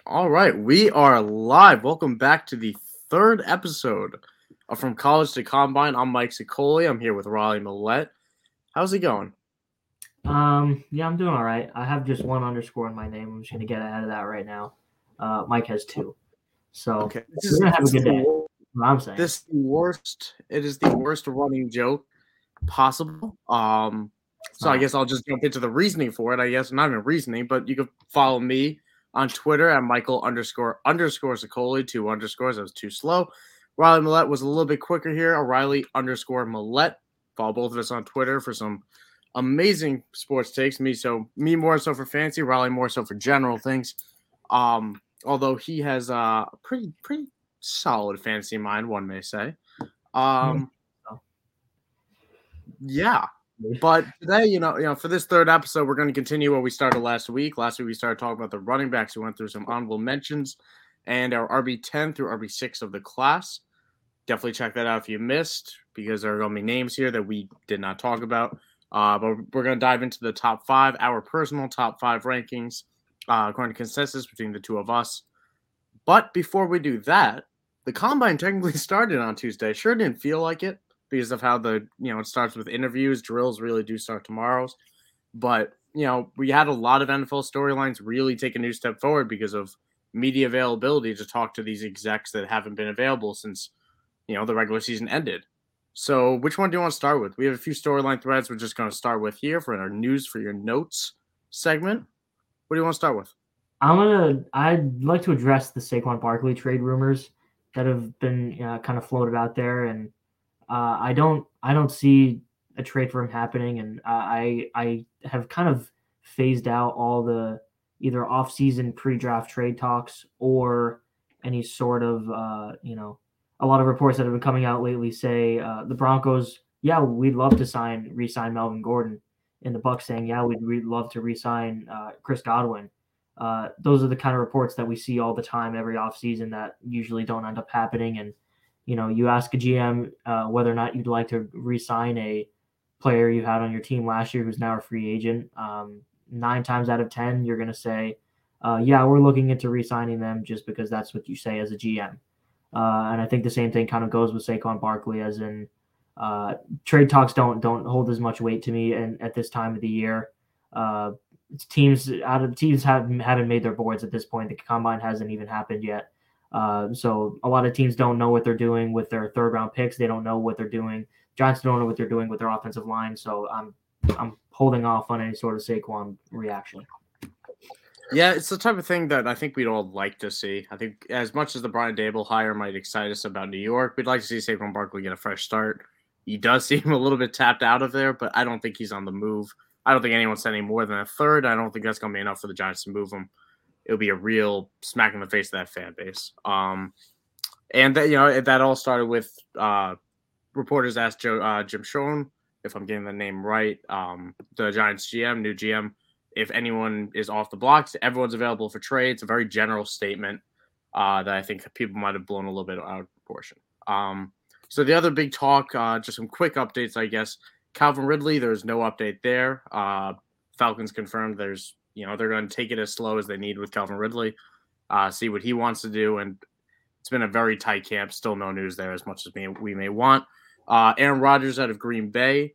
All right, we are live. Welcome back to the third episode of From College to Combine. I'm Mike Sicoli. I'm here with Raleigh Millette. How's it going? Yeah, I'm doing all right. I have just one underscore in my name. I'm just gonna get ahead of that right now. Mike has two, so Okay, this we're is gonna have a this is good the day. wor- What I'm saying. this is the worst. It is the worst running joke possible. It's So I not. guess I'll just jump into the reasoning for it. I guess not even reasoning, but you can follow me on Twitter at Michael underscore Sicoli, two underscores. That was too slow. Riley Millette was a little bit quicker here. O'Reilly underscore Millette. Follow both of us on Twitter for some amazing sports takes. Me more so for fancy, Riley more so for general things. Although he has a pretty solid fantasy mind, one may say. Yeah. Um, So, yeah. But today, for this third episode, we're going to continue what we started last week. Last week, we started talking about the running backs. We went through some honorable mentions and our RB10 through RB6 of the class. Definitely check that out if you missed, because there are going to be names here that we did not talk about. But we're going to dive into the top five, our personal top five rankings, according to consensus between the two of us. But before we do that, the combine technically started on Tuesday. Sure didn't feel like it because of how it starts with interviews. Drills really do start tomorrow's. But, we had a lot of NFL storylines really take a new step forward because of media availability to talk to these execs that haven't been available since, the regular season ended. So, which one do you want to start with? We have a few storyline threads we're just going to start with here for our news for your notes segment. What do you want to start with? I'd like to address the Saquon Barkley trade rumors that have been kind of floated out there, and I don't see a trade for him happening, and I have kind of phased out all the either off-season pre-draft trade talks or any sort of a lot of reports that have been coming out lately say the Broncos, yeah, we'd love to re-sign Melvin Gordon, and the Bucks saying, yeah, we'd love to re-sign Chris Godwin. Those are the kind of reports that we see all the time every offseason that usually don't end up happening. And you ask a GM whether or not you'd like to re-sign a player you had on your team last year who's now a free agent. 9 times out of 10, you're going to say, yeah, we're looking into re-signing them just because that's what you say as a GM. And I think the same thing kind of goes with Saquon Barkley, as in trade talks don't hold as much weight to me and at this time of the year. Teams haven't made their boards at this point. The combine hasn't even happened yet. So a lot of teams don't know what they're doing with their third round picks. They don't know what they're doing. Giants don't know what they're doing with their offensive line. So I'm holding off on any sort of Saquon reaction. Yeah, it's the type of thing that I think we'd all like to see. I think as much as the Brian Dable hire might excite us about New York, we'd like to see Saquon Barkley get a fresh start. He does seem a little bit tapped out of there, but I don't think he's on the move. I don't think anyone's sending more than a third. I don't think that's going to be enough for the Giants to move him. It'll be a real smack in the face of that fan base. And that all started with reporters asked Jim Schoen, if I'm getting the name right, the Giants GM, new GM, if anyone is off the blocks, everyone's available for trade. It's a very general statement that I think people might have blown a little bit out of proportion. So the other big talk, just some quick updates, I guess. Calvin Ridley, there's no update there. Falcons confirmed they're going to take it as slow as they need with Calvin Ridley, see what he wants to do. And it's been a very tight camp. Still no news there as much as we may want. Aaron Rodgers out of Green Bay.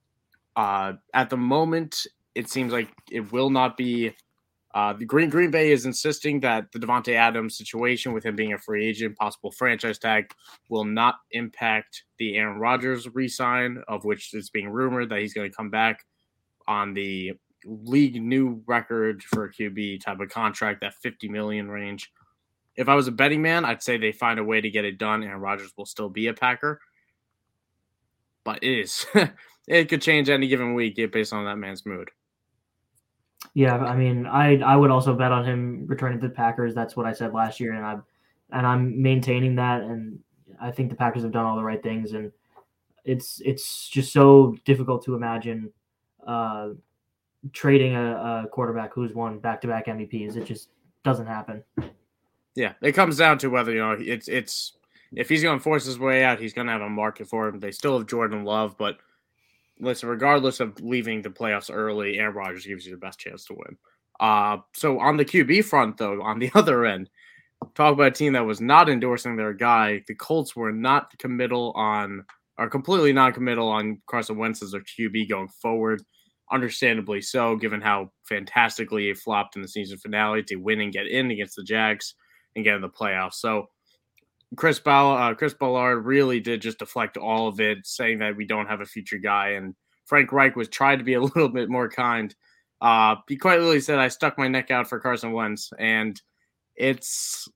At the moment, it seems like it will not be. The Green Bay is insisting that the Davante Adams situation with him being a free agent, possible franchise tag, will not impact the Aaron Rodgers re-sign, of which it's being rumored that he's going to come back on the league new record for a QB type of contract, that $50 million range. If I was a betting man, I'd say they find a way to get it done, and Rodgers will still be a Packer. But it could change any given week based on that man's mood. Yeah, I mean, I would also bet on him returning to the Packers. That's what I said last year, and I'm maintaining that. And I think the Packers have done all the right things, and it's just so difficult to imagine trading a quarterback who's won back-to-back MVPs. It just doesn't happen. Yeah, it comes down to whether it's if he's going to force his way out, he's going to have a market for him. They still have Jordan Love, but listen, regardless of leaving the playoffs early, Aaron Rodgers gives you the best chance to win. So on the QB front, though, on the other end, talk about a team that was not endorsing their guy. The Colts were not committal on, or completely non-committal on Carson Wentz as their QB going forward. Understandably so, given how fantastically he flopped in the season finale to win and get in against the Jags and get in the playoffs. So Chris Ballard really did just deflect all of it, saying that we don't have a future guy. And Frank Reich was trying to be a little bit more kind. He quite literally said, "I stuck my neck out for Carson Wentz," and it's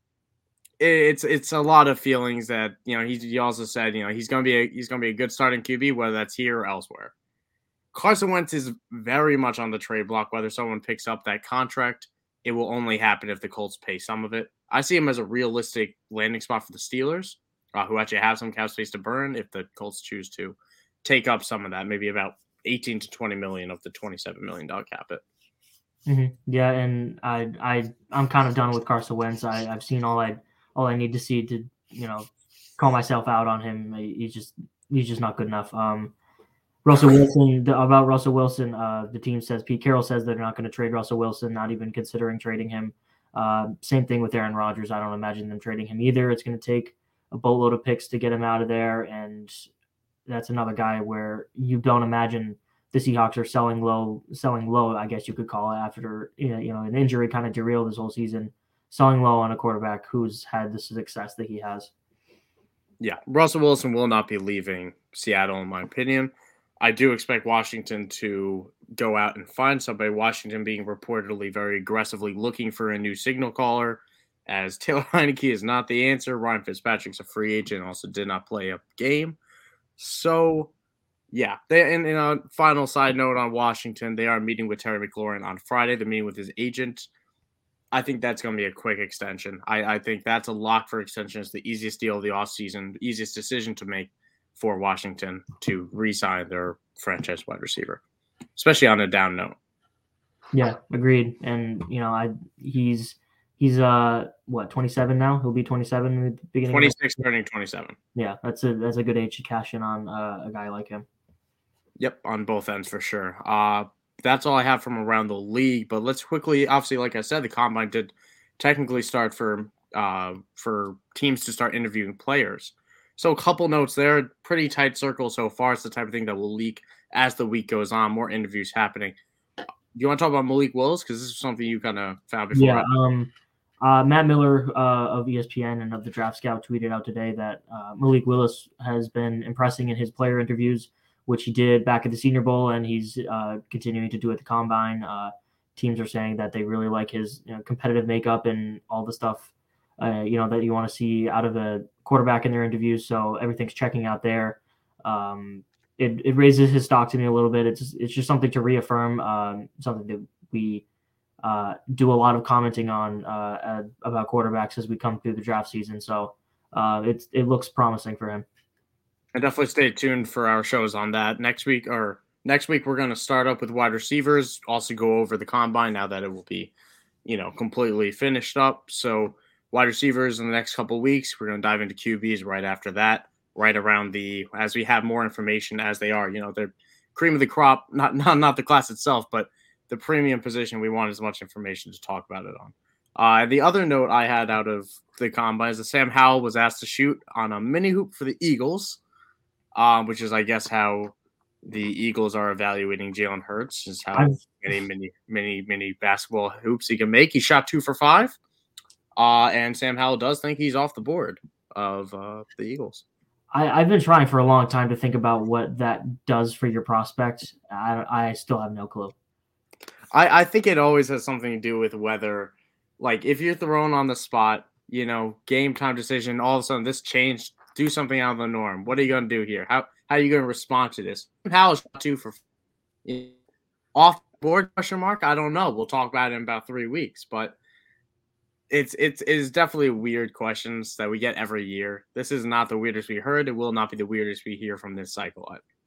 a lot of feelings that he also said he's gonna be a good starting QB, whether that's here or elsewhere. Carson Wentz is very much on the trade block. Whether someone picks up that contract, it will only happen if the Colts pay some of it. I see him as a realistic landing spot for the Steelers, who actually have some cap space to burn if the Colts choose to take up some of that, maybe about 18 to 20 million of the $27 million cap it. Mm-hmm. Yeah, and I'm kind of done with Carson Wentz. I've seen all I need to see to call myself out on him. He's just not good enough. Russell Wilson, about Russell Wilson, the team says, Pete Carroll says they're not going to trade Russell Wilson, not even considering trading him. Same thing with Aaron Rodgers. I don't imagine them trading him either. It's going to take a boatload of picks to get him out of there, and that's another guy where you don't imagine the Seahawks are selling low, I guess you could call it, after an injury kind of derailed this whole season, selling low on a quarterback who's had the success that he has. Yeah, Russell Wilson will not be leaving Seattle, in my opinion. I do expect Washington to go out and find somebody. Washington being reportedly very aggressively looking for a new signal caller, as Taylor Heineke is not the answer. Ryan Fitzpatrick's a free agent, also did not play a game. So, yeah. And a final side note on Washington, they are meeting with Terry McLaurin on Friday. They're meeting with his agent. I think that's going to be a quick extension. I think that's a lock for extension. It's the easiest deal of the offseason, the easiest decision to make for Washington to re-sign their franchise wide receiver, especially on a down note. Yeah, agreed. And he's 27 now. He'll be 27 in the beginning. 26 turning 27. Yeah, that's a good age to cash in on a guy like him. Yep, on both ends for sure. That's all I have from around the league. But let's quickly, obviously, like I said, the combine did technically start for teams to start interviewing players. So a couple notes there, pretty tight circle so far. It's the type of thing that will leak as the week goes on. More interviews happening. Do you want to talk about Malik Willis? Because this is something you kind of found before. Yeah, Matt Miller of ESPN and of the Draft Scout tweeted out today that Malik Willis has been impressing in his player interviews, which he did back at the Senior Bowl, and he's continuing to do at the Combine. Teams are saying that they really like his competitive makeup and all the stuff that you want to see out of a quarterback in their interviews. So everything's checking out there. It raises his stock to me a little bit. It's just something to reaffirm, something that we do a lot of commenting on about quarterbacks as we come through the draft season. So it looks promising for him. And definitely stay tuned for our shows on that next week. Next week, we're going to start up with wide receivers, also go over the combine now that it will be, completely finished up. So wide receivers in the next couple of weeks, we're going to dive into QBs right after that, right around as we have more information as they are, they're cream of the crop, not the class itself, but the premium position. We want as much information to talk about it on. The other note I had out of the combine is that Sam Howell was asked to shoot on a mini hoop for the Eagles, which is, I guess, how the Eagles are evaluating Jalen Hurts, is how many basketball hoops he can make. He shot 2 for 5, and Sam Howell does think he's off the board of the Eagles. I've been trying for a long time to think about what that does for your prospect. I still have no clue. I think it always has something to do with whether, like, if you're thrown on the spot, game time decision, all of a sudden this changed, do something out of the norm. What are you going to do here? How are you going to respond to this? How is 2 for off board ? I don't know. We'll talk about it in about 3 weeks, but it's definitely weird questions that we get every year. This is not the weirdest we heard. It will not be the weirdest we hear from this cycle.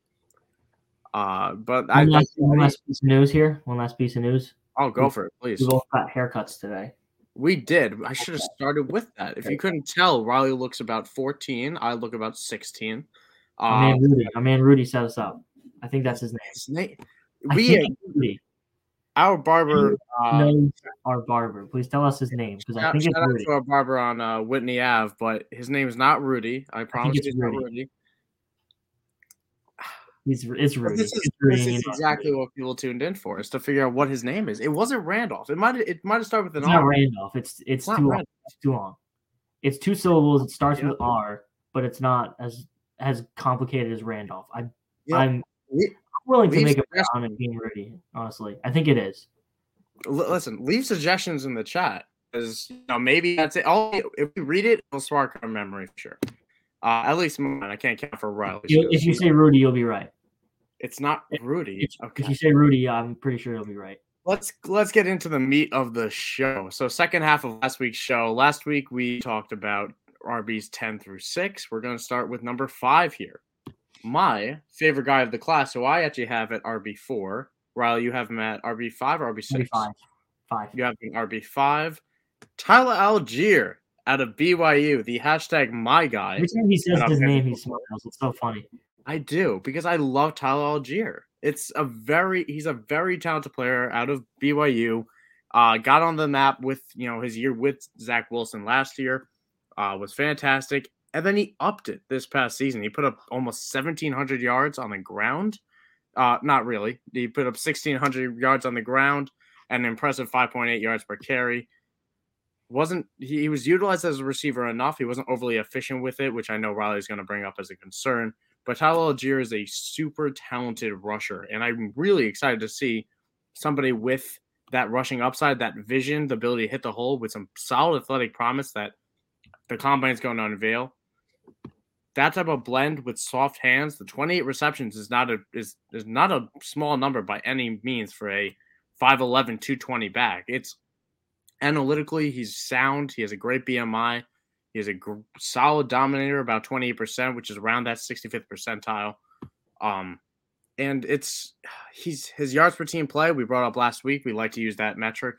But one last piece of news here. One last piece of news. I'll go for it, please. We both got haircuts today. We did. I should have started with that. If you couldn't tell, Riley looks about 14. I look about 16. My man Rudy set us up. I think that's his name. Rudy. Our barber. No, our barber. Please tell us his name because I think it's Shout out Rudy. to our barber on Whitney Ave, but his name is not Rudy. I I think promise it's you, it's not Rudy. Rudy. It's But Rudy. this is It's Rudy, this and is exactly what people tuned in for, is to figure out what his name is. It wasn't Randolph. It might have started with an it's not R. Randolph. It's not too long. Randolph. It's too long. It's 2 syllables. It starts Yep. with R, but it's not as complicated as Randolph. Yep. I'm willing to Leave make a bet suggestions. on it being Rudy. Honestly, I think it is. Listen, leave suggestions in the chat, because maybe that's it. If we read it, it'll spark our memory for sure. At least mine. I can't count for Riley. If you say Rudy, you'll be right. It's not Rudy. If you say Rudy, I'm pretty sure you'll be right. Let's get into the meat of the show. So second half of last week's show. Last week we talked about RBs 10 through 6. We're going to start with number 5 here. My favorite guy of the class, who I actually have at RB4. Riley, you have him at RB5 or RB6? Five. You have him RB5. Tyler Algier out of BYU, the hashtag my guy. Every time he says his name, he smiles. It's so funny. I do, because I love Tyler Algier. He's a very talented player out of BYU. Got on the map with his year with Zach Wilson last year. Was fantastic. And then he upped it this past season. He put up almost 1,700 yards on the ground. Not really. He put up 1,600 yards on the ground and an impressive 5.8 yards per carry. He was utilized as a receiver enough. He wasn't overly efficient with it, which I know Riley's going to bring up as a concern. But Tyler Algier is a super talented rusher, and I'm really excited to see somebody with that rushing upside, that vision, the ability to hit the hole with some solid athletic promise that the combine is going to unveil. That type of blend with soft hands, the 28 receptions is not a small number by any means for a 5'11", 220 back. It's analytically, he's sound. He has a great BMI. He has a solid dominator, about 28%, which is around that 65th percentile. And his yards per team play we brought up last week. We like to use that metric.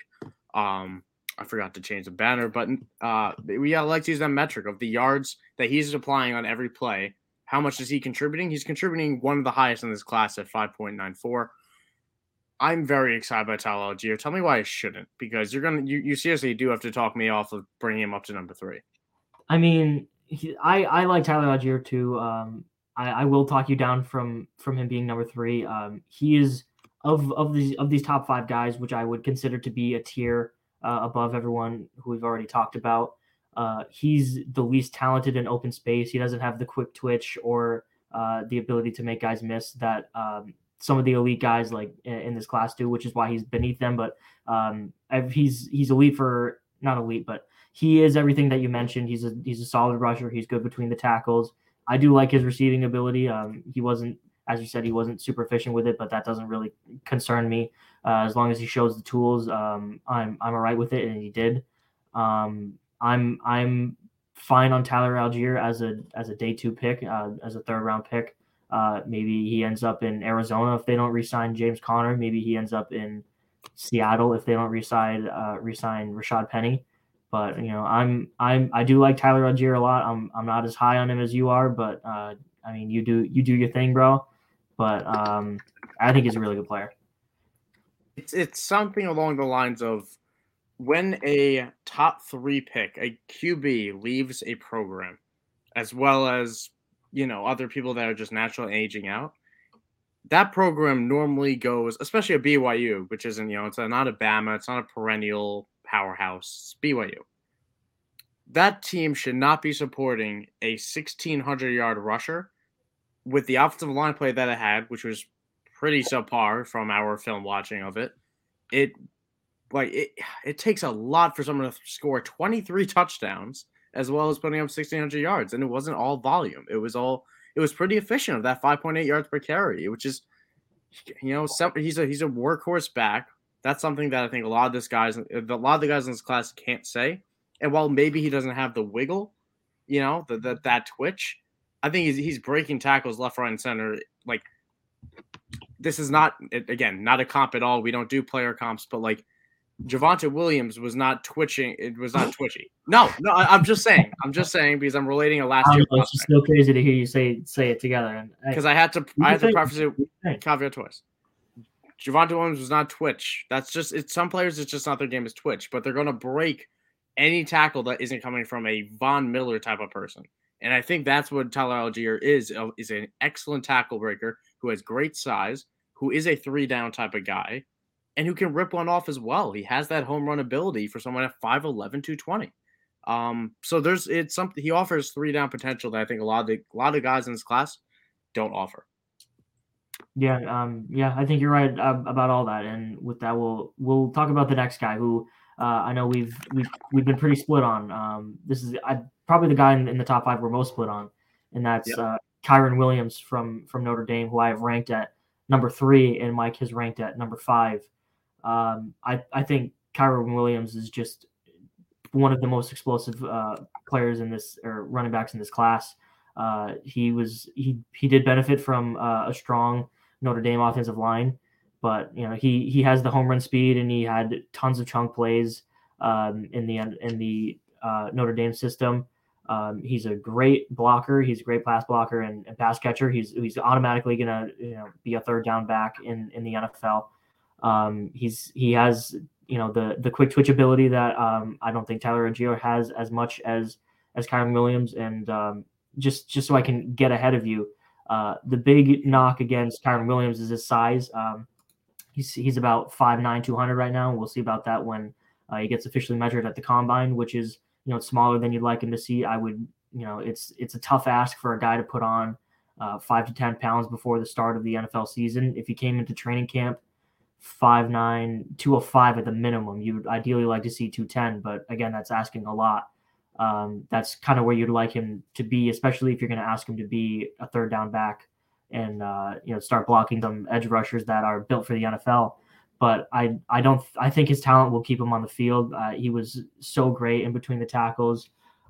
I forgot to change the banner, but we like to use that metric of the yards that he's applying on every play. How much is he contributing? He's contributing one of the highest in this class at 5.94. I'm very excited by Tyler Algier. Tell me why I shouldn't, because you seriously do have to talk me off of bringing him up to number 3. I mean, I like Tyler Algier too. I will talk you down from him being number 3. He is of these top 5 guys, which I would consider to be a tier above everyone who we've already talked about. He's the least talented in open space. He doesn't have the quick twitch or the ability to make guys miss that some of the elite guys like in this class do, which is why he's beneath them. But he's elite for not elite, but he is everything that you mentioned. He's a solid rusher. He's good between the tackles. I do like his receiving ability. He wasn't, as you said, he wasn't super efficient with it, but that doesn't really concern me. As long as he shows the tools, I'm all right with it, and he did. I'm fine on Tyler Algier as a day 2 pick, as a 3rd round pick. Maybe he ends up in Arizona if they don't re-sign James Conner. Maybe he ends up in Seattle if they don't re-sign Rashad Penny. But I do like Tyler Algier a lot. I'm not as high on him as you are, but I mean you do your thing, bro. But I think he's a really good player. It's something along the lines of when a top 3 pick, a QB, leaves a program, as well as other people that are just naturally aging out. That program normally goes, especially at BYU, which isn't it's not a Bama, it's not a perennial powerhouse. It's BYU. That team should not be supporting a 1,600-yard rusher with the offensive line play that it had, which was pretty subpar from our film watching of it. It takes a lot for someone to score 23 touchdowns as well as putting up 1,600 yards, and it wasn't all volume. It was pretty efficient of that 5.8 yards per carry, which is, he's a workhorse back. That's something that I think a lot of the guys in this class can't say. And while maybe he doesn't have the wiggle, that twitch, I think he's breaking tackles left, right, and center. Like, this is not a comp at all. We don't do player comps, but like Javonte Williams was not twitching. It was not twitchy. No, I'm just saying because I'm relating a last year. It's just so crazy to hear you say it together. Because I had to preface it caveat twice. Javonte Williams was not Twitch. That's just it's some players. It's just not their game is Twitch, but they're going to break any tackle that isn't coming from a Von Miller type of person. And I think that's what Tyler Algier is an excellent tackle breaker who has great size, who is a 3-down type of guy, and who can rip one off as well. He has that home run ability for someone at 5'11", 220. So it's something he offers 3-down potential that I think a lot of guys in this class don't offer. Yeah, I think you're right about all that. And with that, we'll talk about the next guy who I know we've been pretty split on. This is probably the guy in the top 5 we're most split on, and that's Kyren Williams from Notre Dame, who I have ranked at number 3, and Mike has ranked at number 5. I think Kyren Williams is just one of the most explosive players in this, or running backs in this class. He did benefit from a strong Notre Dame offensive line, but he has the home run speed, and he had tons of chunk plays in the Notre Dame system. He's a great blocker. He's a great pass blocker and pass catcher. He's automatically gonna be a 3rd down back in the NFL. He has the quick twitch ability that I don't think Tyler Algier has as much as Kyren Williams. And just so I can get ahead of you, the big knock against Kyren Williams is his size. He's about 5'9", 200 right now. We'll see about that when he gets officially measured at the combine, which is smaller than you'd like him to see. I would it's a tough ask for a guy to put on 5 to 10 pounds before the start of the NFL season. If he came into training camp 5'9", 205 at the minimum, you would ideally like to see 210, but again, that's asking a lot. That's kind of where you'd like him to be, especially if you're going to ask him to be a 3rd down back and start blocking some edge rushers that are built for the NFL. But I think his talent will keep him on the field. He was so great in between the tackles.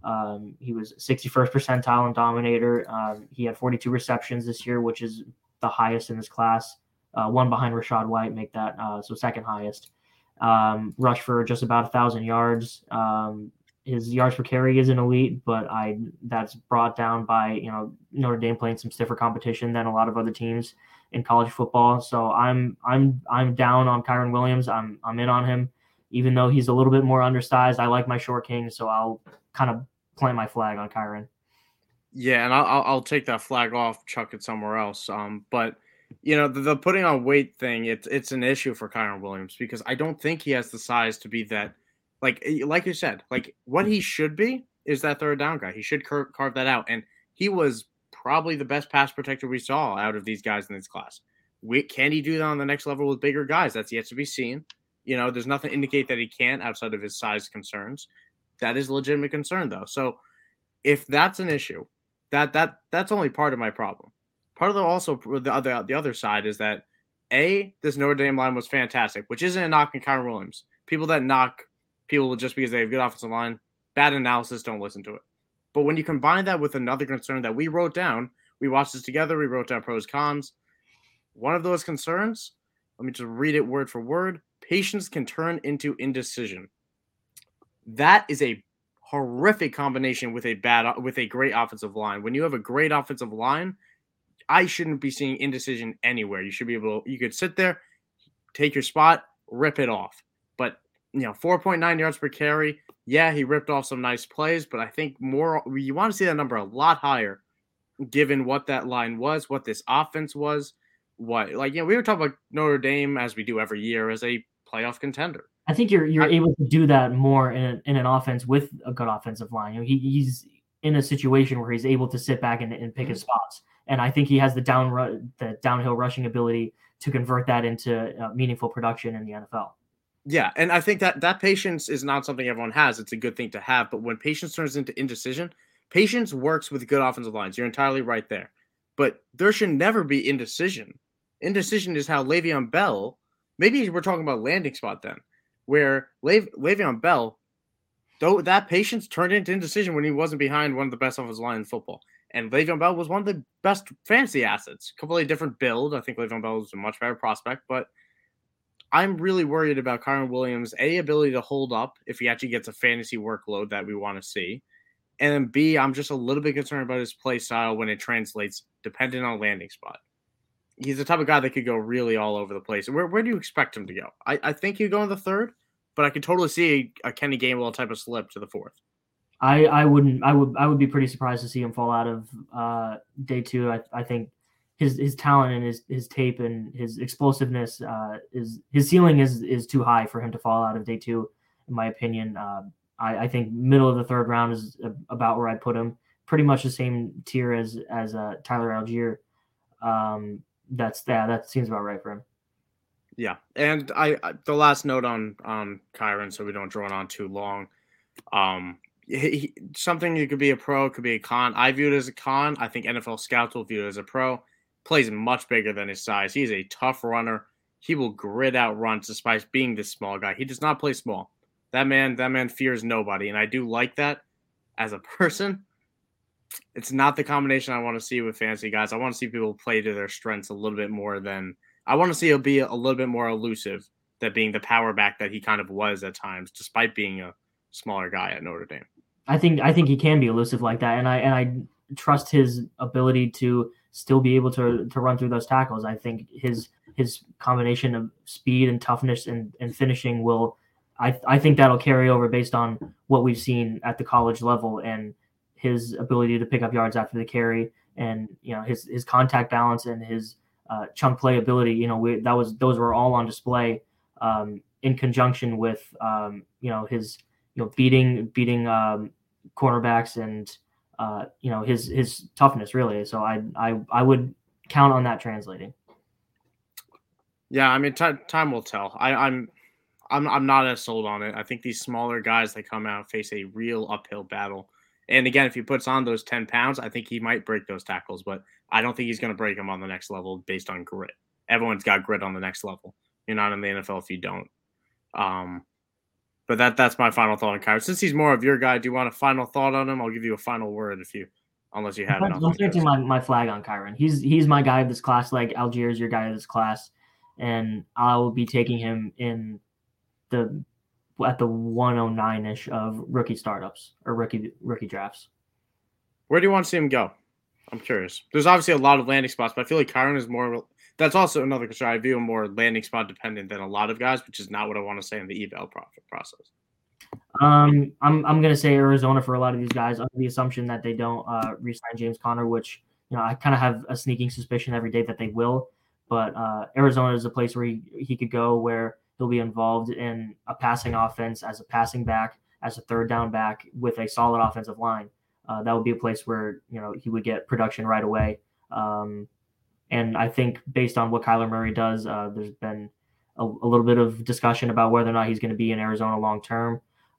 He was 61st percentile in Dominator. He had 42 receptions this year, which is the highest in this class. One behind Rachaad White, make that so 2nd highest. Rushed for just about 1,000 yards. His yards per carry isn't elite, but that's brought down by Notre Dame playing some stiffer competition than a lot of other teams in college football. So I'm down on Kyren Williams. I'm in on him, even though he's a little bit more undersized. I like my short king, so I'll kind of plant my flag on Kyren. Yeah, and I'll take that flag off, chuck it somewhere else. But the putting on weight thing, it's an issue for Kyren Williams because I don't think he has the size to be that. Like you said, like what he should be is that 3rd down guy. He should carve that out. And he was probably the best pass protector we saw out of these guys in this class. Can he do that on the next level with bigger guys? That's yet to be seen. There's nothing to indicate that he can't outside of his size concerns. That is a legitimate concern, though. So if that's an issue, that's only part of my problem. Part of the other side is that this Notre Dame line was fantastic, which isn't a knock on Kyren Williams. People that knock people just because they have good offensive line, bad analysis, don't listen to it. But when you combine that with another concern that we wrote down, we watched this together, we wrote down pros, cons. One of those concerns, let me just read it word for word, patience can turn into indecision. That is a horrific combination with a great offensive line. When you have a great offensive line, I shouldn't be seeing indecision anywhere. You could sit there, take your spot, rip it off. But 4.9 yards per carry. Yeah, he ripped off some nice plays, but I think you want to see that number a lot higher given what that line was, what this offense was, we were talking about Notre Dame as we do every year as a playoff contender. I think you're able to do that more in an offense with a good offensive line. He's in a situation where he's able to sit back and pick his spots. And I think he has the downhill rushing ability to convert that into meaningful production in the NFL. Yeah, and I think that patience is not something everyone has. It's a good thing to have. But when patience turns into indecision, patience works with good offensive lines. You're entirely right there. But there should never be indecision. Indecision is how Le'Veon Bell, maybe we're talking about landing spot then, where Le'Veon Bell, though that patience turned into indecision when he wasn't behind one of the best offensive line in football. And Le'Veon Bell was one of the best fantasy assets. Completely different build. I think Le'Veon Bell was a much better prospect, but I'm really worried about Kyren Williams' ability to hold up if he actually gets a fantasy workload that we want to see. And then B, I'm just a little bit concerned about his play style when it translates dependent on landing spot. he's the type of guy that could go really all over the place. Where do you expect him to go? I think he'd go in the third, but I could totally see a Kenny Gainwell type of slip to the fourth. I would be pretty surprised to see him fall out of day two. I think his talent and his tape and his explosiveness is his ceiling is too high for him to fall out of day two, in my opinion. I think middle of the third round is about where I put him. Pretty much the same tier as Tyler Algier. That seems about right for him. Yeah, and I the last note on Kyren, so we don't drone on too long. Something you could be a pro, could be a con. I view it as a con. I think NFL scouts will view it as a pro. Plays much bigger than his size. He's a tough runner. He will grit out runs despite being this small guy. He does not play small. That man fears nobody, and I do like that as a person. It's not the combination I want to see with fantasy guys. I want to see people play to their strengths a little bit more than I want to see. He'll be a little bit more elusive than being the power back that he kind of was at times, despite being a smaller guy at Notre Dame. I think he can be elusive like that, and I trust his ability to still be able to run through those tackles. I think his combination of speed and toughness and finishing will, I think that'll carry over based on what we've seen at the college level and his ability to pick up yards after the carry, and his contact balance and his chunk play ability. Those were all on display in conjunction with his beating cornerbacks and his toughness, really. So I would count on that translating. Yeah, I mean, time will tell. I'm not as sold on it. I think these smaller guys that come out face a real uphill battle. And again, if he puts on those 10 pounds, I think he might break those tackles, but I don't think he's going to break them on the next level based on grit. Everyone's got grit on the next level. You're not in the NFL if you don't. But that's my final thought on Kyren. Since he's more of your guy, do you want a final thought on him? I'll give you a final word unless you have it. I'm planting my flag on Kyren. He's my guy of this class, like Algier is your guy of this class, and I will be taking him at the 109-ish of rookie startups or rookie drafts. Where do you want to see him go? I'm curious. There's obviously a lot of landing spots, but I feel like Kyren is more. That's also another concern. I view him more landing spot dependent than a lot of guys, which is not what I want to say in the eval process. I'm going to say Arizona for a lot of these guys under the assumption that they don't re-sign James Conner, which I kind of have a sneaking suspicion every day that they will. But Arizona is a place where he could go where he'll be involved in a passing offense as a passing back, as a third down back with a solid offensive line. That would be a place where he would get production right away. And I think based on what Kyler Murray does, there's been a little bit of discussion about whether or not he's going to be in Arizona long term.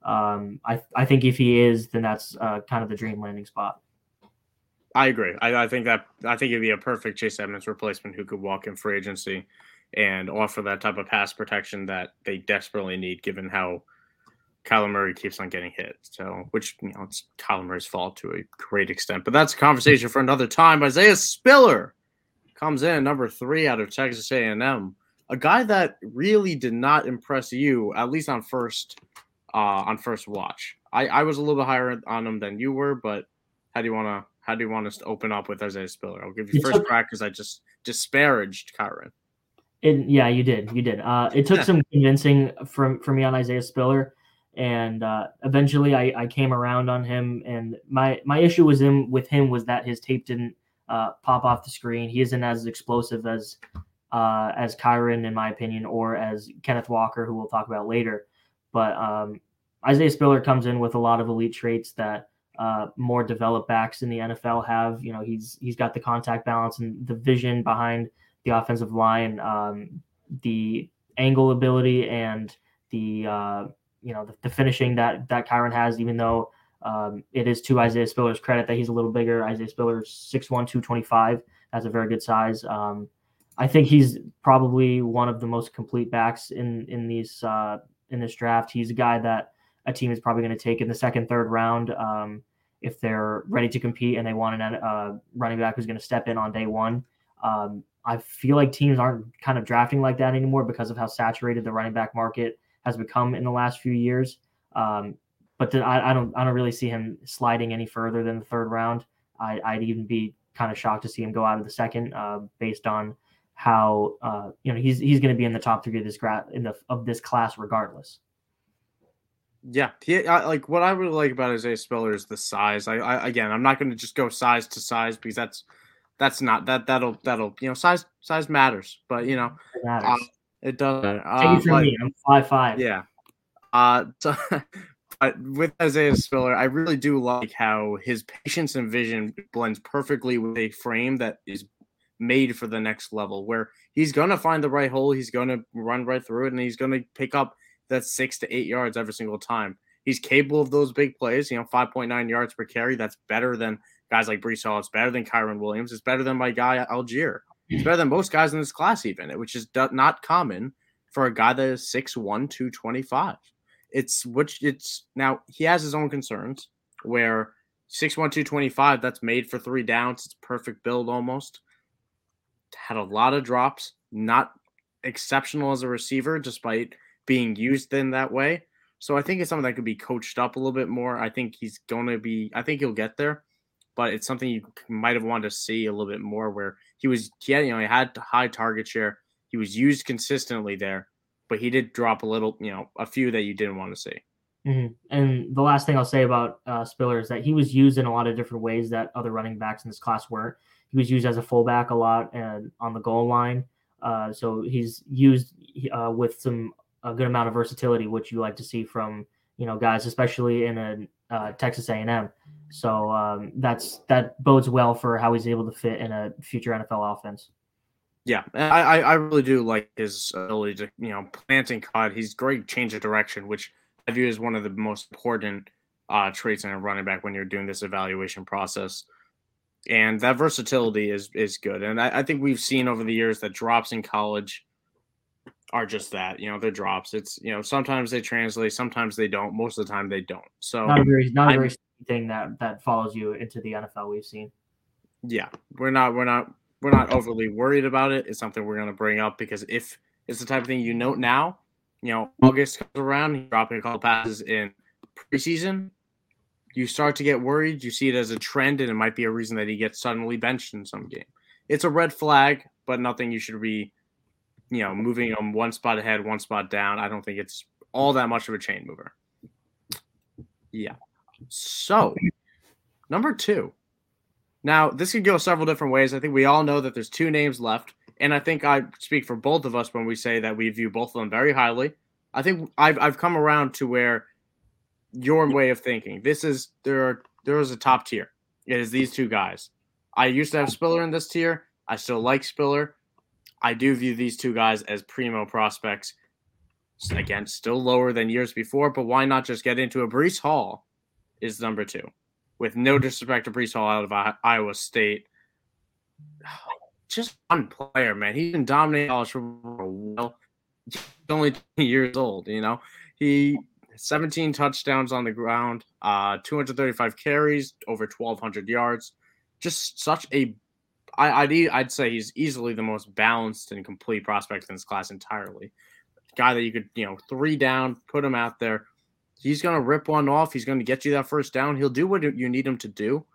I think if he is, then that's kind of the dream landing spot. I agree. I think it'd be a perfect Chase Edmonds replacement who could walk in free agency and offer that type of pass protection that they desperately need, given how Kyler Murray keeps on getting hit. So, which it's Kyler Murray's fault to a great extent. But that's a conversation for another time. Isaiah Spiller comes in number 3 out of Texas A&M, a guy that really did not impress you, at least on first watch. I was a little bit higher on him than you were, but how do you want us to open up with Isaiah Spiller? I'll give you first crack because I just disparaged Kyren. Yeah, you did. It took some convincing for me on Isaiah Spiller, and eventually I came around on him. And my issue with him was that his tape didn't pop off the screen. He isn't as explosive as Kyren, in my opinion, or as Kenneth Walker, who we'll talk about later. But Isaiah Spiller comes in with a lot of elite traits that more developed backs in the NFL have. He's got the contact balance and the vision behind the offensive line, the angle ability, and the finishing that Kyren has. Even though it is to Isaiah Spiller's credit that he's a little bigger. Isaiah Spiller's 6'1", 225. That's a very good size. I think he's probably one of the most complete backs in this draft. He's a guy that a team is probably going to take in the second, third round if they're ready to compete and they want a running back who's going to step in on day one. I feel like teams aren't kind of drafting like that anymore because of how saturated the running back market has become in the last few years. But I don't really see him sliding any further than the third round. I'd even be kind of shocked to see him go out of the second based on how he's going to be in the top three of this class regardless. Yeah, like what I really like about Isaiah Spiller is the size. I again, I'm not going to just go size to size because that's not that'll size matters, but It matters. it does. Take it from But me. I'm 5'5". yeah, so, but with Isaiah Spiller, I really do like how his patience and vision blends perfectly with a frame that is made for the next level, where he's gonna find the right hole, he's gonna run right through it, and he's gonna pick up that 6 to 8 yards every single time. He's capable of those big plays, 5.9 yards per carry. That's better than guys like Breece Hall. It's better than Kyron Williams. It's better than my guy Algier. It's better than most guys in this class, even, which is not common for a guy that is 6'1", 225. It's now he has his own concerns where 6'1", 225, that's made for 3 downs. It's perfect build almost. Had a lot of drops, not exceptional as a receiver, despite being used in that way. So I think it's something that could be coached up a little bit more. I think I think he'll get there, but it's something you might have wanted to see a little bit more where he had high target share. He was used consistently there, but he did drop a little, a few that you didn't want to see. Mm-hmm. And the last thing I'll say about Spiller is that he was used in a lot of different ways that other running backs in this class weren't. He was used as a fullback a lot and on the goal line. So he's used with a good amount of versatility, which you like to see from guys, especially in a Texas A&M. So that bodes well for how he's able to fit in a future NFL offense. Yeah, I really do like his ability to plant and cut. He's great change of direction, which I view as one of the most important traits in a running back when you're doing this evaluation process. And that versatility is good. And I think we've seen over the years that drops in college are just that. They're drops. It's sometimes they translate, sometimes they don't. Most of the time they don't. So not a very thing that follows you into the NFL. We've seen. Yeah, we're not overly worried about it. It's something we're going to bring up because if it's the type of thing now, August comes around, he's dropping a couple passes in preseason, you start to get worried. You see it as a trend, and it might be a reason that he gets suddenly benched in some game. It's a red flag, but nothing you should be, moving him one spot ahead, one spot down. I don't think it's all that much of a chain mover. Yeah. So, number 2. Now, this could go several different ways. I think we all know that there's 2 names left, and I think I speak for both of us when we say that we view both of them very highly. I think I've come around to where your way of thinking. There is a top tier. It is these 2 guys. I used to have Spiller in this tier. I still like Spiller. I do view these 2 guys as primo prospects. Again, still lower than years before, but why not just get into a Breece Hall is number 2. With no disrespect to Breece Hall out of Iowa State. Just one player, man. He's been dominating college for a while. He's only 20 years old, He 17 touchdowns on the ground, 235 carries, over 1,200 yards. Just such a I'd say he's easily the most balanced and complete prospect in this class entirely. Guy that you could, 3 down, put him out there. He's going to rip one off. He's going to get you that first down. He'll do what you need him to do.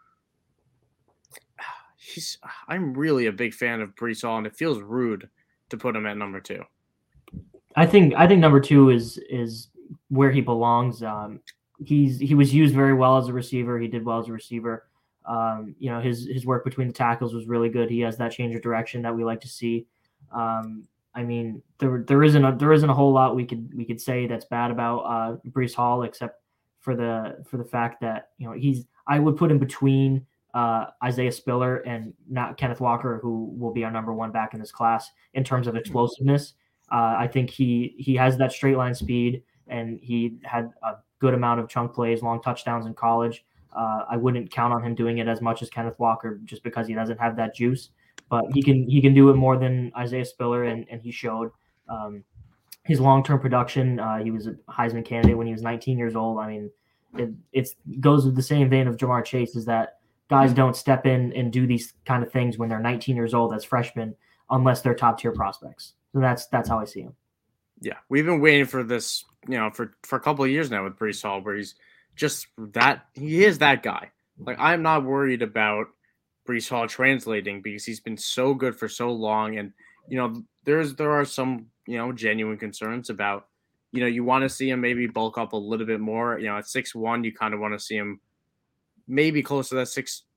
I'm really a big fan of Breece Hall, and it feels rude to put him at number 2. I think number 2 is where he belongs. He was used very well as a receiver. He did well as a receiver. His work between the tackles was really good. He has that change of direction that we like to see. I mean, there isn't a whole lot we could say that's bad about Breece Hall, except for the fact that I would put him between Isaiah Spiller and not Kenneth Walker, who will be our number 1 back in this class in terms of explosiveness. I think he has that straight line speed, and he had a good amount of chunk plays, long touchdowns in college. I wouldn't count on him doing it as much as Kenneth Walker just because he doesn't have that juice. But he can do it more than Isaiah Spiller, and he showed his long-term production. He was a Heisman candidate when he was 19 years old. I mean, it goes with the same vein of Jamar Chase, is that guys don't step in and do these kind of things when they're 19 years old as freshmen unless they're top-tier prospects. So that's how I see him. Yeah, we've been waiting for this, for a couple of years now with Breece Hall, where he's just he is that guy. Like, I'm not worried about Breece Hall translating because he's been so good for so long, and there are some, genuine concerns about, you want to see him maybe bulk up a little bit more. At 6'1", you kind of want to see him maybe close to that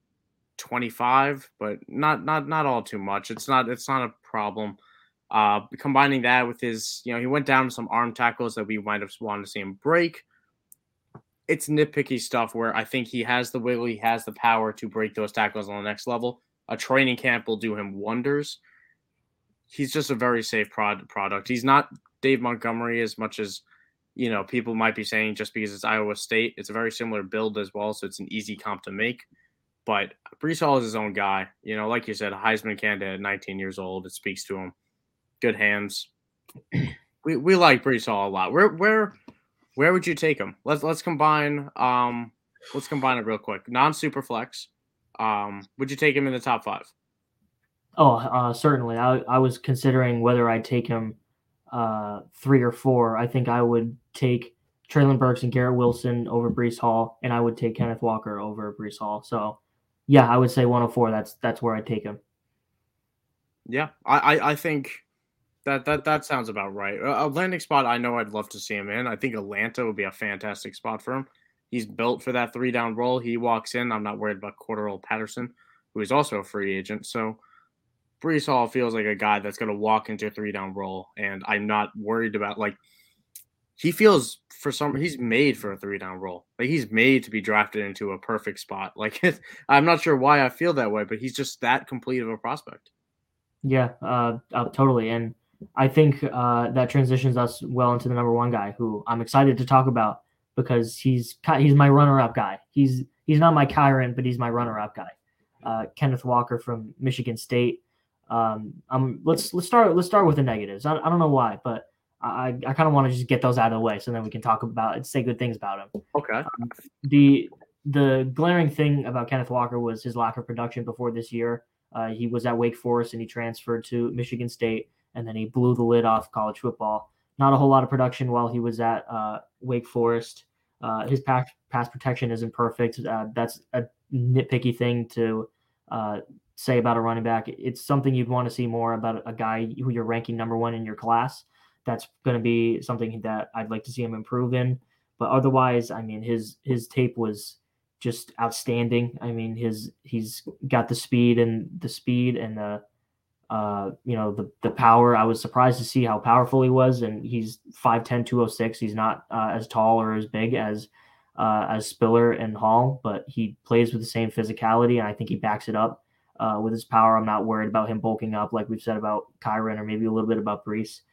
625, but not all too much. It's not a problem. Combining that with his, he went down to some arm tackles that we might have wanted to see him break. It's nitpicky stuff where I think he has the wiggle, he has the power to break those tackles on the next level. A training camp will do him wonders. He's just a very safe product. He's not Dave Montgomery as much as, people might be saying just because it's Iowa State. It's a very similar build as well, so it's an easy comp to make. But Breece Hall is his own guy. Like you said, a Heisman candidate at 19 years old. It speaks to him. Good hands. We like Breece Hall a lot. Where would you take him? Let's combine. Let's combine it real quick. Non-super flex. Would you take him in the top 5? Oh, certainly. I was considering whether I'd take him 3 or 4. I think I would take Treylon Burks and Garrett Wilson over Breece Hall, and I would take Kenneth Walker over Breece Hall. So, yeah, I would say 104. That's where I'd take him. Yeah, I think that sounds about right. A landing spot I know I'd love to see him in. I think Atlanta would be a fantastic spot for him. He's built for that 3-down role. He walks in. I'm not worried about Cordero Patterson, who is also a free agent. So Breece Hall feels like a guy that's going to walk into a 3-down role, and I'm not worried about he feels he's made for a 3-down role. Like he's made to be drafted into a perfect spot. I'm not sure why I feel that way, but he's just that complete of a prospect. Yeah, totally. And I think that transitions us well into the number 1 guy who I'm excited to talk about because he's my runner-up guy. He's not my Kyren, but he's my runner-up guy. Kenneth Walker from Michigan State. Let's start with the negatives. I don't know why, but I kind of want to just get those out of the way so then we can talk about and say good things about him. Okay. The glaring thing about Kenneth Walker was his lack of production before this year. He was at Wake Forest and he transferred to Michigan State, and then he blew the lid off college football. Not a whole lot of production while he was at Wake Forest. His pass protection isn't perfect. That's a nitpicky thing to say about a running back. It's something you'd want to see more about a guy who you're ranking number 1 in your class. That's going to be something that I'd like to see him improve in. But otherwise, I mean, his tape was just outstanding. I mean, he's got the speed and the power. I was surprised to see how powerful he was, and he's 5'10", 206. He's not as tall or as big as Spiller and Hall, but he plays with the same physicality, and I think he backs it up with his power. I'm not worried about him bulking up like we've said about Kyren or maybe a little bit about Breece.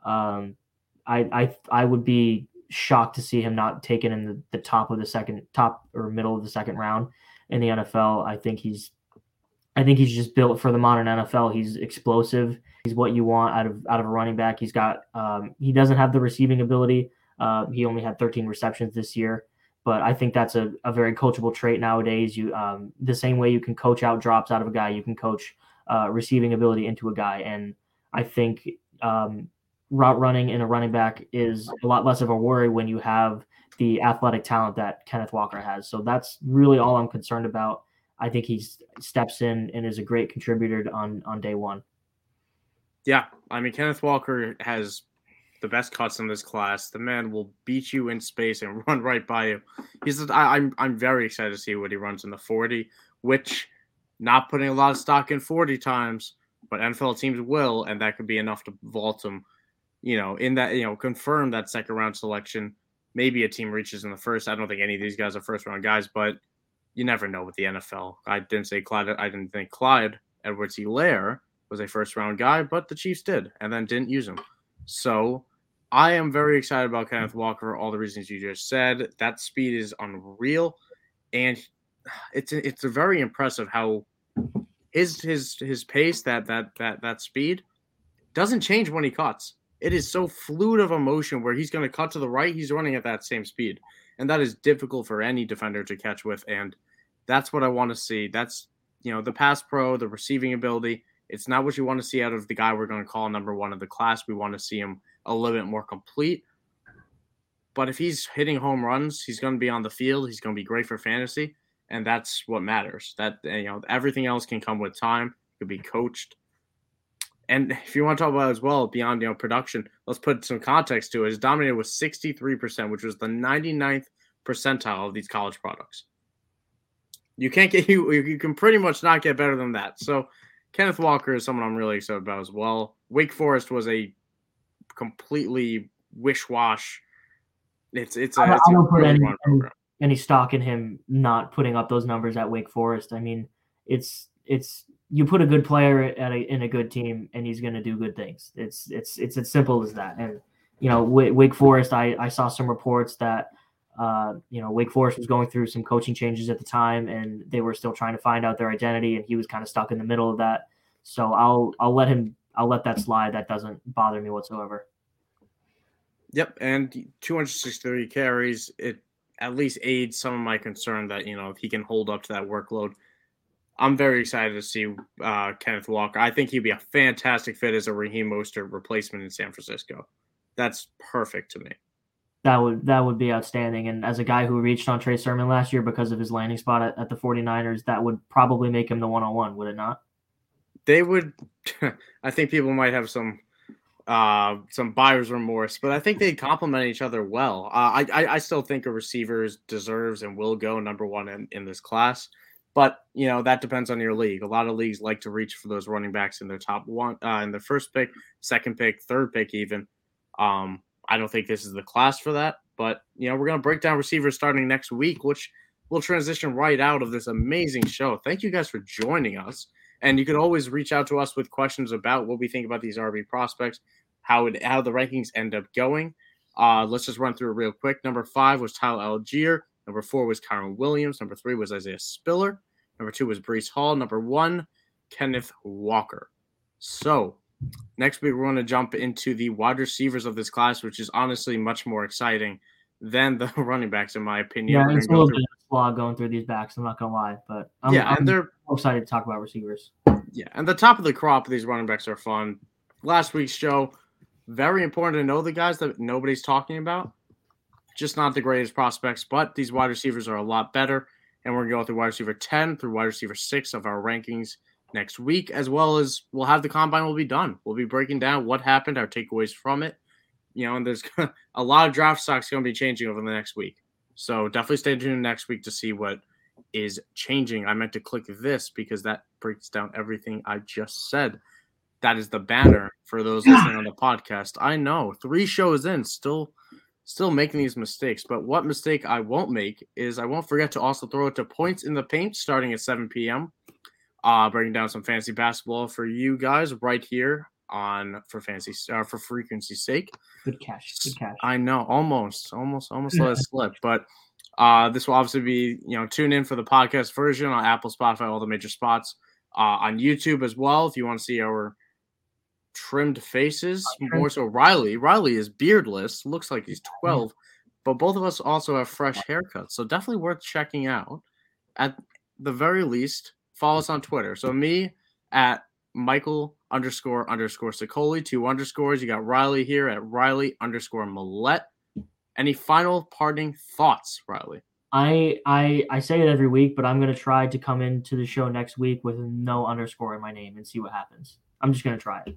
I would be shocked to see him not taken in the top or middle of the second round in the NFL. I think he's just built for the modern NFL. He's explosive. He's what you want out of a running back. He's got he doesn't have the receiving ability. He only had 13 receptions this year, but I think that's a very coachable trait nowadays. You the same way you can coach out drops out of a guy, you can coach receiving ability into a guy, and I think route running in a running back is a lot less of a worry when you have the athletic talent that Kenneth Walker has. So that's really all I'm concerned about. I think he steps in and is a great contributor on day 1. Yeah, I mean, Kenneth Walker has the best cuts in this class. The man will beat you in space and run right by you. I'm very excited to see what he runs in the 40, which not putting a lot of stock in 40 times, but NFL teams will, and that could be enough to vault him. In that, confirm that second round selection. Maybe a team reaches in the first. I don't think any of these guys are first round guys, but you never know with the NFL. I didn't think Clyde Edwards-Helaire was a first round guy, but the Chiefs did and then didn't use him. So I am very excited about Kenneth Walker for all the reasons you just said. That speed is unreal, and it's a very impressive how his pace, that speed doesn't change when he cuts. It is so fluid of a motion where he's going to cut to the right. He's running at that same speed. And that is difficult for any defender to catch with. And that's what I want to see. That's, the pass pro, the receiving ability. It's not what you want to see out of the guy we're going to call number 1 of the class. We want to see him a little bit more complete. But if he's hitting home runs, he's going to be on the field. He's going to be great for fantasy. And that's what matters. That, everything else can come with time. Could be coached. And if you want to talk about as well beyond production, let's put some context to it. His dominated with 63%, which was the 99th percentile of these college products. You can't get you can pretty much not get better than that. So Kenneth Walker is someone I'm really excited about as well. Wake Forest was a completely wish-wash. I don't put any stock in him not putting up those numbers at Wake Forest. I mean, it's you put a good player in a good team, and he's going to do good things. It's as simple as that. And Wake Forest, I saw some reports that Wake Forest was going through some coaching changes at the time, and they were still trying to find out their identity, and he was kind of stuck in the middle of that. So I'll let that slide. That doesn't bother me whatsoever. Yep, and 263 carries, it at least aids some of my concern that, if he can hold up to that workload. I'm very excited to see Kenneth Walker. I think he'd be a fantastic fit as a Raheem Mostert replacement in San Francisco. That's perfect to me. That would be outstanding. And as a guy who reached on Trey Sermon last year because of his landing spot at the 49ers, that would probably make him the 101, would it not? They would. I think people might have some buyer's remorse, but I think they complement each other well. I still think a receiver deserves and will go number one in this class, but that depends on your league. A lot of leagues like to reach for those running backs in their top one, in their first pick, second pick, third pick, even. I don't think this is the class for that, but we're gonna break down receivers starting next week, which will transition right out of this amazing show. Thank you guys for joining us. And you can always reach out to us with questions about what we think about these RB prospects, how the rankings end up going. Let's just run through it real quick. Number 5 was Tyler Algier. Number 4 was Kyron Williams. Number 3 was Isaiah Spiller. Number 2 was Breece Hall. Number 1, Kenneth Walker. So next week, we're going to jump into the wide receivers of this class, which is honestly much more exciting than the running backs, in my opinion. Yeah, it's a little bit of a slog going through these backs. I'm not going to lie, but I'm excited to talk about receivers. Yeah, and the top of the crop of these running backs are fun. Last week's show, very important to know the guys that nobody's talking about. Just not the greatest prospects, but these wide receivers are a lot better. And we're going to go through wide receiver 10 through wide receiver 6 of our rankings next week, as well as we'll have the combine will be done. We'll be breaking down what happened, our takeaways from it. And there's a lot of draft stocks going to be changing over the next week. So definitely stay tuned next week to see what is changing. I meant to click this because that breaks down everything I just said. That is the banner for those listening on the podcast. I know 3 shows in, still making these mistakes. But what mistake I won't make is I won't forget to also throw it to Points in the Paint starting at 7 p.m. Breaking down some fantasy basketball for you guys right here for frequency's sake. Good catch. I know, almost let it slip. But this will obviously be, tune in for the podcast version on Apple, Spotify, all the major spots. On YouTube as well, if you want to see our trimmed faces. More so Riley. Riley is beardless, looks like he's 12, but both of us also have fresh haircuts. So definitely worth checking out. At the very least, follow us on Twitter. So me at Michael__Sicoli, 2 underscores. You got Riley here at Riley_Millette. Any final parting thoughts, Riley? I say it every week, but I'm going to try to come into the show next week with no underscore in my name and see what happens. I'm just going to try it.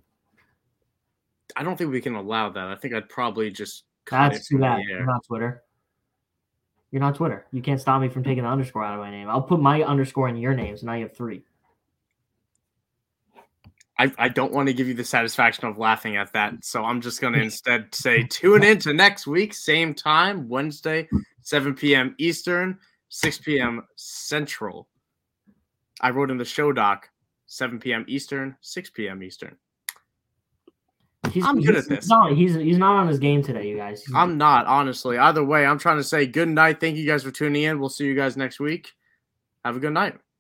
I don't think we can allow that. I think I'd probably just That's too bad. You're not Twitter. You're not Twitter. You can't stop me from taking the underscore out of my name. I'll put my underscore in your name, so now you have 3. I don't want to give you the satisfaction of laughing at that, so I'm just going to instead say tune in to next week, same time, Wednesday, 7 p.m. Eastern, 6 p.m. Central. I wrote in the show doc, 7 p.m. Eastern, 6 p.m. Eastern. I'm good at this. He's not on his game today, you guys. I'm not, honestly. Either way, I'm trying to say good night. Thank you guys for tuning in. We'll see you guys next week. Have a good night.